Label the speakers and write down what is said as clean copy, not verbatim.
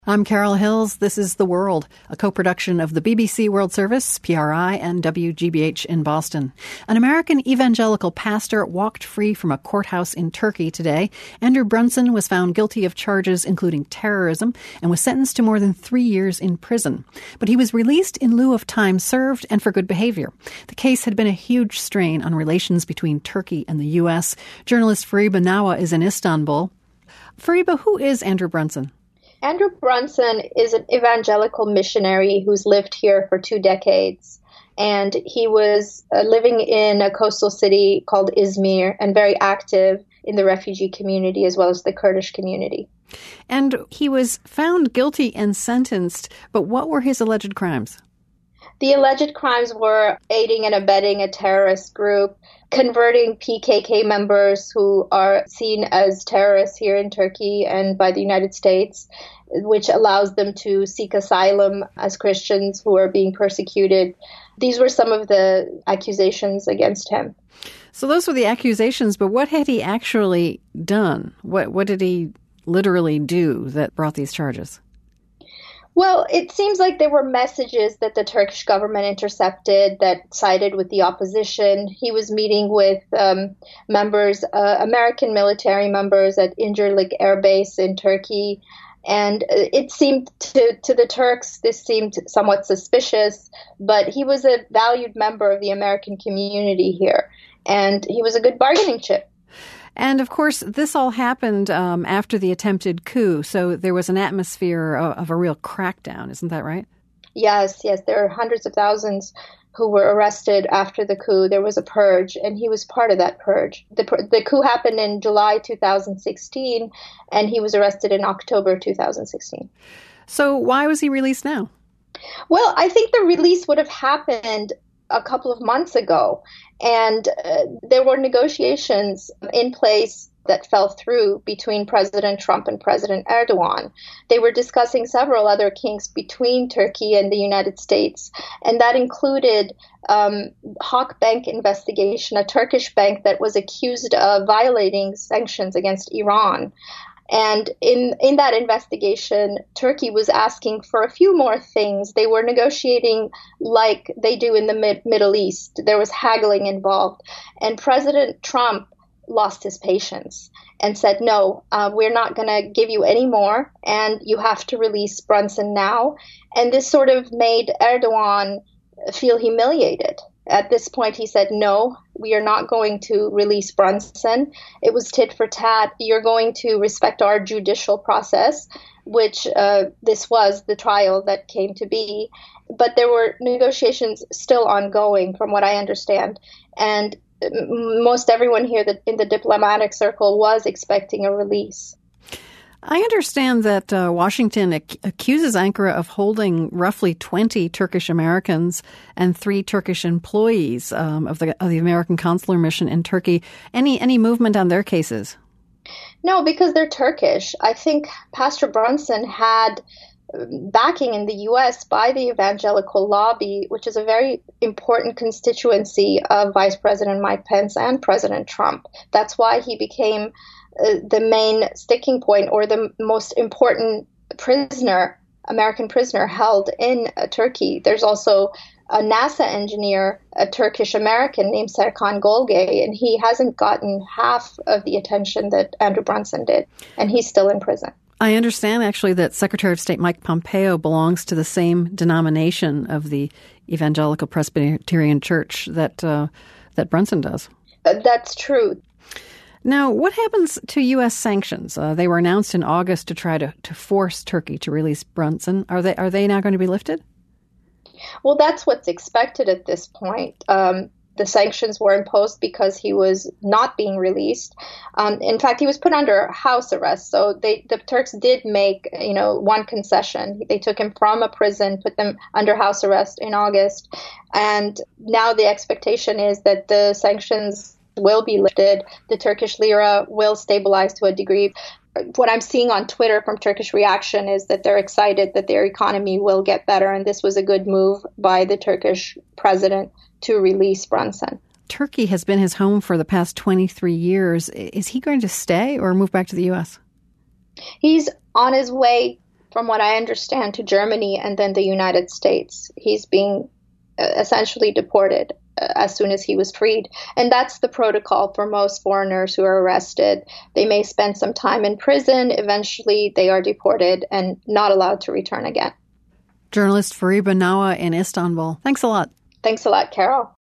Speaker 1: I'm Carol Hills. This is The World, a co-production of the BBC World Service, PRI, and WGBH in Boston. An American evangelical pastor walked free from a courthouse in Turkey today. Andrew Brunson was found guilty of charges including terrorism and was sentenced to more than 3 years in prison. But he was released in lieu of time served and for good behavior. The case had been a huge strain on relations between Turkey and the U.S. Journalist Fariba Nawa is in Istanbul. Fariba, who is Andrew Brunson?
Speaker 2: Andrew Brunson is an evangelical missionary who's lived here for 2 decades. And he was living in a coastal city called Izmir and very active in the refugee community as well as the Kurdish community.
Speaker 1: And he was found guilty and sentenced, but what were his alleged crimes?
Speaker 2: The alleged crimes were aiding and abetting a terrorist group, converting PKK members who are seen as terrorists here in Turkey and by the United States, which allows them to seek asylum as Christians who are being persecuted. These were some of the accusations against him.
Speaker 1: So those were the accusations, but what had he actually done? What did he literally do that brought these charges?
Speaker 2: Well, it seems like there were messages that the Turkish government intercepted that sided with the opposition. He was meeting with American military members at Incirlik Air Base in Turkey. And it seemed to the Turks, this seemed somewhat suspicious, but he was a valued member of the American community here. And he was a good bargaining chip.
Speaker 1: And, of course, this all happened after the attempted coup, so there was an atmosphere of a real crackdown. Isn't that right?
Speaker 2: Yes. There are hundreds of thousands who were arrested after the coup. There was a purge, and he was part of that purge. The coup happened in July 2016, and he was arrested in October 2016.
Speaker 1: So why was he released now?
Speaker 2: Well, I think the release would have happened a couple of months ago, and there were negotiations in place that fell through between President Trump and President Erdogan. They were discussing several other kinks between Turkey and the United States, and that included Hak Bank investigation, a Turkish bank that was accused of violating sanctions against Iran. And in that investigation, Turkey was asking for a few more things. They were negotiating like they do in the Middle East. There was haggling involved. And President Trump lost his patience and said, no, we're not going to give you any more, and you have to release Brunson now. And this sort of made Erdogan feel humiliated. At this point, he said, no, we are not going to release Brunson. It was tit for tat. You're going to respect our judicial process, which this was the trial that came to be. But there were negotiations still ongoing, from what I understand. And most everyone here in the diplomatic circle was expecting a release.
Speaker 1: I understand that Washington accuses Ankara of holding roughly 20 Turkish Americans and 3 Turkish employees of the American consular mission in Turkey. Any movement on their cases?
Speaker 2: No, because they're Turkish. I think Pastor Brunson had backing in the U.S. by the evangelical lobby, which is a very important constituency of Vice President Mike Pence and President Trump. That's why he became the main sticking point, or the most important American prisoner held in Turkey. There's also a NASA engineer, a Turkish American named Serkan Golgay, and he hasn't gotten half of the attention that Andrew Brunson did, and he's still in prison.
Speaker 1: I understand, actually, that Secretary of State Mike Pompeo belongs to the same denomination of the Evangelical Presbyterian Church that Brunson does.
Speaker 2: That's true.
Speaker 1: Now, what happens to U.S. sanctions? They were announced in August to try to force Turkey to release Brunson. Are they now going to be lifted?
Speaker 2: Well, that's what's expected at this point. The sanctions were imposed because he was not being released. In fact, he was put under house arrest. So the Turks did make, one concession. They took him from a prison, put them under house arrest in August. And now the expectation is that the sanctions will be lifted. The Turkish lira will stabilize to a degree. What I'm seeing on Twitter from Turkish reaction is that they're excited that their economy will get better. And this was a good move by the Turkish president to release Brunson.
Speaker 1: Turkey has been his home for the past 23 years. Is he going to stay or move back to the U.S.?
Speaker 2: He's on his way from what I understand, to Germany and then the United States. He's being essentially deported as soon as he was freed. And that's the protocol for most foreigners who are arrested. They may spend some time in prison. Eventually, they are deported and not allowed to return again.
Speaker 1: Journalist Fariba Nawa in Istanbul. Thanks a lot.
Speaker 2: Thanks a lot, Carol.